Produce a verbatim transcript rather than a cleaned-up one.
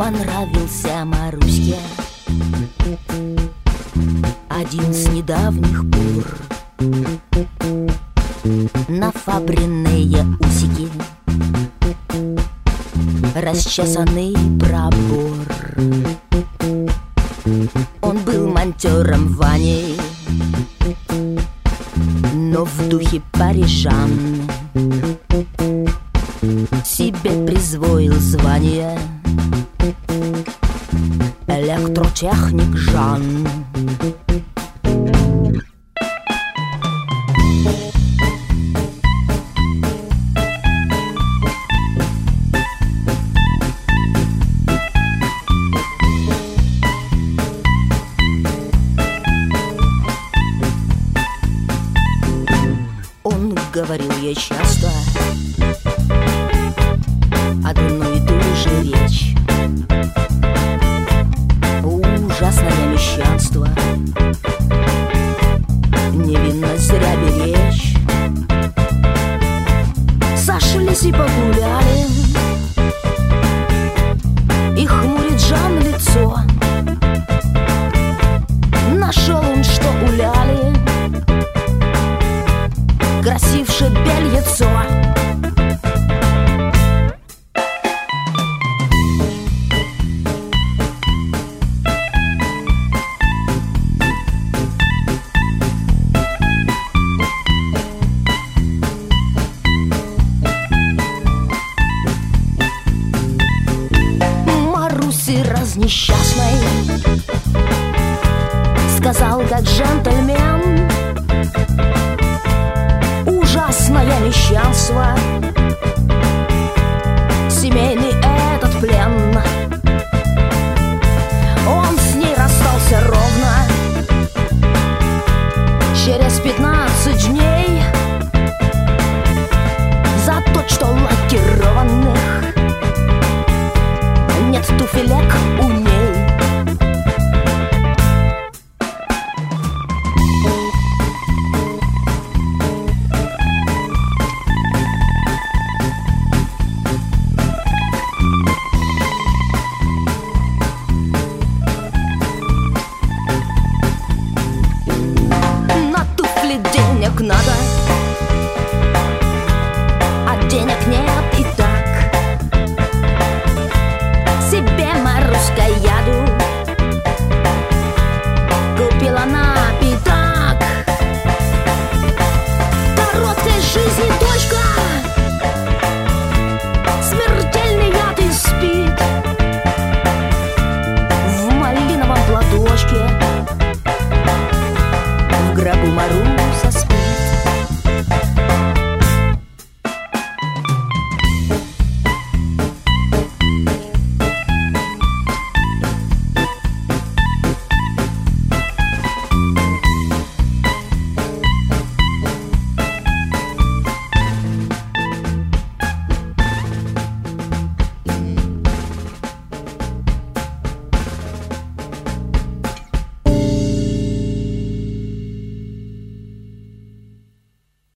понравился Маруське один с недавних пор. Нафабренные усики, расчесанный пробор. Он был монтёром в Ване, но в духе парижан себе присвоил звание электротехник Жан. Он говорил ей часто одну и ту же речь. Ужасное мещанство, невинно зря беречь. Сошлись и погуляли, и хмурит Жан лицо. Нашел он, что у Ляли красивше бельецо. Маруси разнесчастной сказал, как джентльмен: ужасное мещанство, семейный этот плен. Он с ней расстался ровно через пятнадцать дней за то, что лакированных нет туфелек у ней. Денег надо, а денег нет и так. Себе, Маруська, я